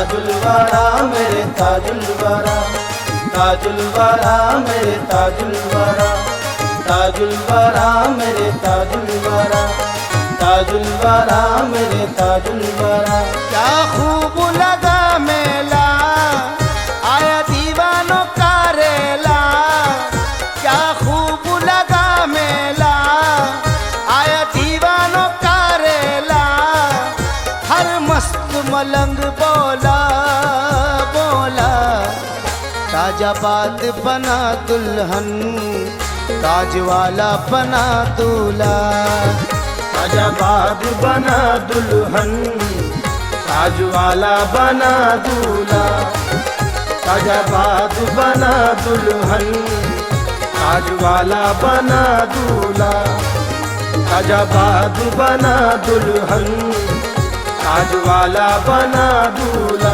ताजुल वारा मेरे ताजुल वारा, ताजुल वारा मेरे ताजुल वारा, ताजुल वारा मेरे ताजुल वारा, ताजुल वारा मेरे ताजुल वारा। क्या खूब लगा मेला, आया दीवानों का रेला। क्या खूब लगा मेला, आया दीवानों का रेला। हर मस्त मलंग बोला बोला, ताजा बात बना दुल्हन, ताज वाला बना दूल्हा। ताजाबाद बना दुल्हन, ताज वाला बना दूल्हा। ताजाबाद बना दुल्हन, ताज वाला बना दूल्हा। ताजाबाद बना दुल्हन, ताज वाला बना दूल्हा।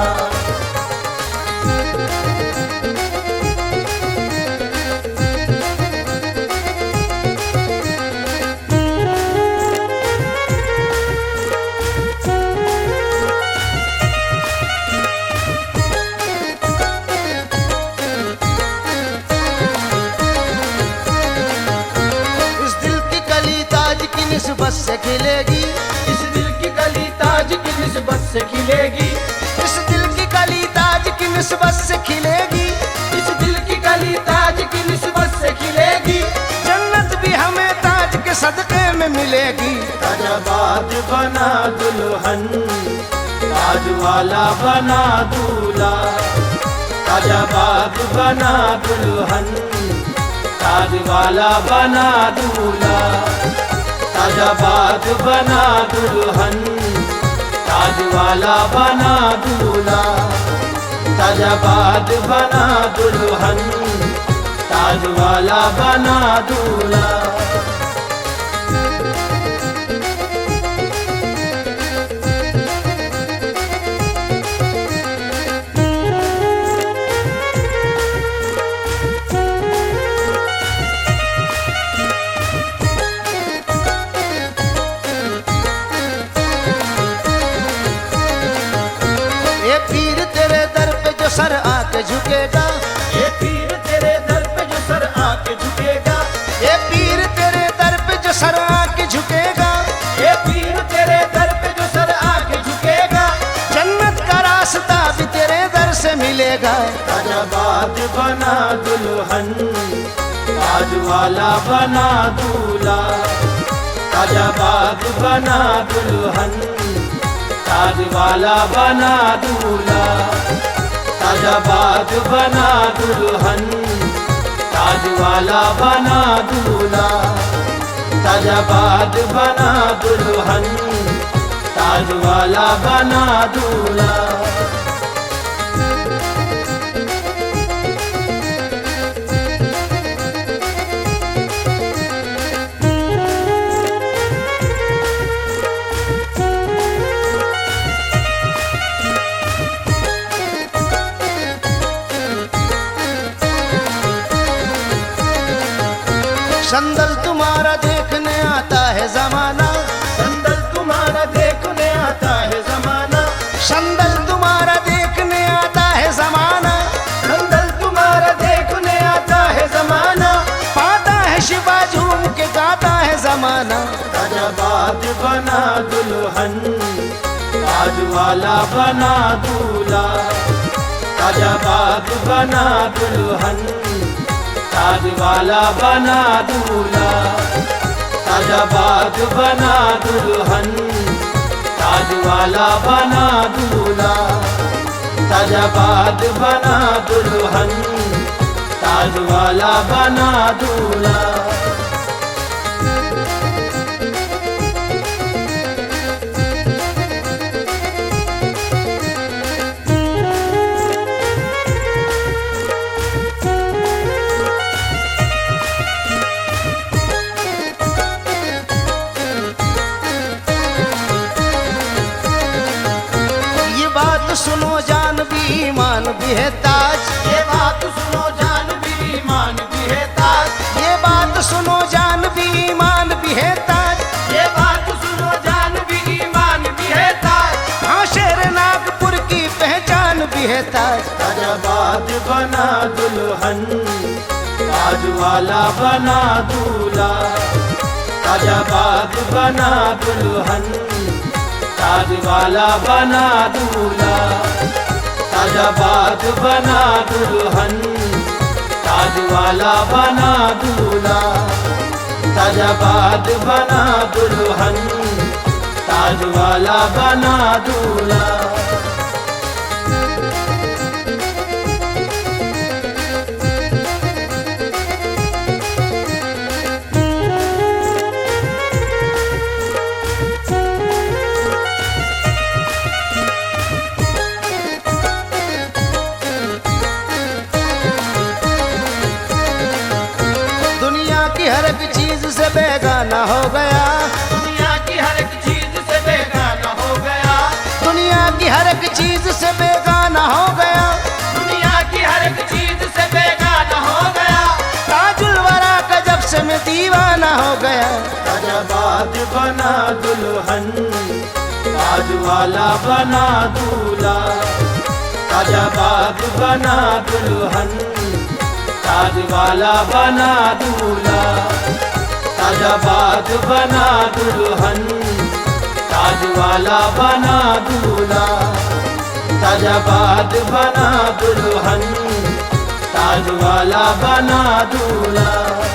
निस्बत से खिलेगी, इस दिल की कली ताज की निस्बत से खिलेगी। इस दिल की कली ताज की निस्बत से खिलेगी। इस दिल की कली ताज की निस्बत से खिलेगी। जन्नत भी हमें ताज के सदके में मिलेगी। ताजाबाद बना दुल्हन, ताज वाला बना दूल्हा। ताजाबाद बना दुल्हन, ताज वाला बना दूल्हा। ताजाबाद बना दुल्हन, ताज वाला बना दूल्हा। ताजाबाद बना दुल्हन, ताज वाला बना दूल्हा। सर आके झुकेगा, ये पीर तेरे दर पे जो सर आके झुकेगा। ये पीर तेरे दर पे जो सर आके झुकेगा। ये पीर तेरे दर पे जो सर आके झुकेगा। जन्नत का रास्ता भी तेरे दर से मिलेगा। ताजाबाद बना दुल्हन, ताज वाला बना दूल्हा। ताजाबाद बना दुल्हन, ताज वाला बना दूल्हा। ताजाबाद बना दुल्हन, ताज वाला बना दूल्हा। ताजाबाद बना दुल्हन, ताज वाला बना दूल्हा। संदल तुम्हारा देखने आता है जमाना। संदल तुम्हारा देखने आता है जमाना। संदल तुम्हारा देखने आता है जमाना। संदल तुम्हारा देखने आता है जमाना। पाता है शिवा झूम के गाता है जमाना। ताजाबाद बना दुल्हन, ताज वाला बना दूल्हा। ताजाबाद बना दुल्हन, ताज वाला बना दूल्हा। ताजाबाद बना दुल्हन, ताज वाला बना दूल्हा। ताजाबाद बना दुल्हन, ताज वाला बना दूल्हा। सुनो जान भी ईमान भी है ताज। ये बात सुनो जान भी ईमान भी है ताज। ये बात सुनो जान भी ईमान भी है ताज। ये बात सुनो जान भी ईमान भी है ताज। हाँ शेर नागपुर की पहचान ताज। ताजाबाद बना दुल्हन, ताज वाला बना दूल्हा। ताजाबाद बना दुल्हन, ताज वाला बना दूल्हा। ताजाबाद बना दुल्हन, ताज वाला बना दूल्हा। ताजाबाद बना दुल्हन, ताज वाला बना दूल्हा। हर एक चीज से बेगाना हो गया, दुनिया की हर एक चीज से बेगाना हो गया। दुनिया की हर एक चीज से बेगाना हो गया, दुनिया की हर एक चीज से बेगाना हो गया। ताजुल वरा का जब से मैं दीवाना हो गया। ताजाबाद बना दुल्हन, ताज वाला बना दूल्हा। ताजाबाद बना दुल्हन, ताज वाला बना दूल्हा। ताजाबाद बना दुल्हन, ताज वाला बना दूल्हा। ताजाबाद बना दुल्हन, ताज वाला बना दूल्हा।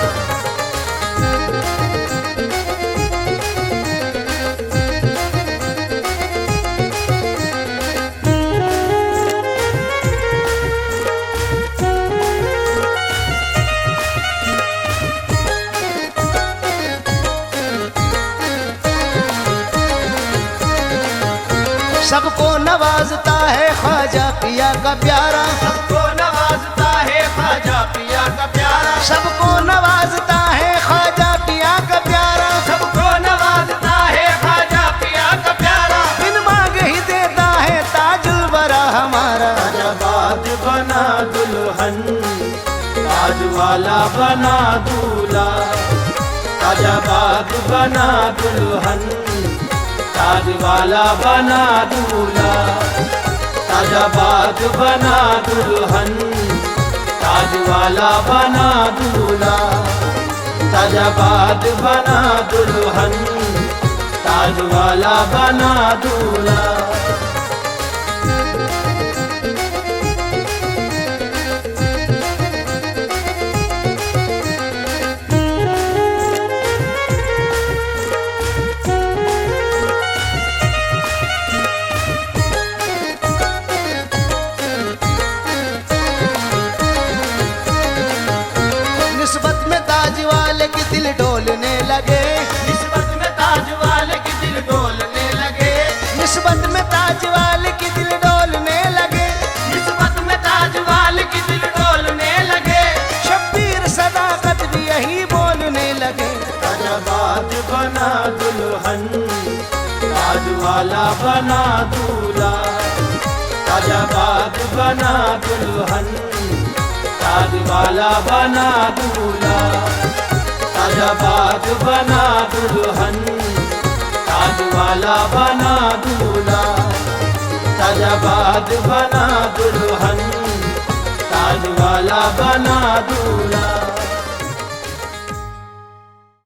सबको नवाजता है ख्वाजा पिया का प्यारा, सबको नवाजता है ख्वाजा पिया का प्यारा। सबको नवाजता है ख्वाजा पिया का प्यारा, सबको नवाजता है ख्वाजा पिया का प्यारा। बिन मांगे ही देता है ताजुल वरा हमारा। ताजाबाद बना दुल्हन, ताज वाला बना दूल्हा। ताजाबाद बना दुल्हन, ताज वाला बना दूल्हा। ताजाबाद बना दुल्हन, ताज वाला बना दूल्हा। ताजाबाद बना दुल्हन, ताज वाला बना दूल्हा। निस्बत में ताज वाले की दिल डोलने लगे, निस्बत में ताज वाले की दिल डोलने लगे। निस्बत में ताज वाले की दिल डोलने लगे, निस्बत में ताज वाले की दिल डोलने लगे। शब्बीर सदाकत भी यही बोलने लगे। ताजाबाद बना दुल्हन, ताज वाला बना दूल्हा। ताजाबाद बना दुल्हन, ताज वाला बना दूल्हा। ताजाबाद बना दुल्हन, ताज वाला बना दूल्हा। ताजाबाद बना दुल्हन, ताज वाला बना दूल्हा।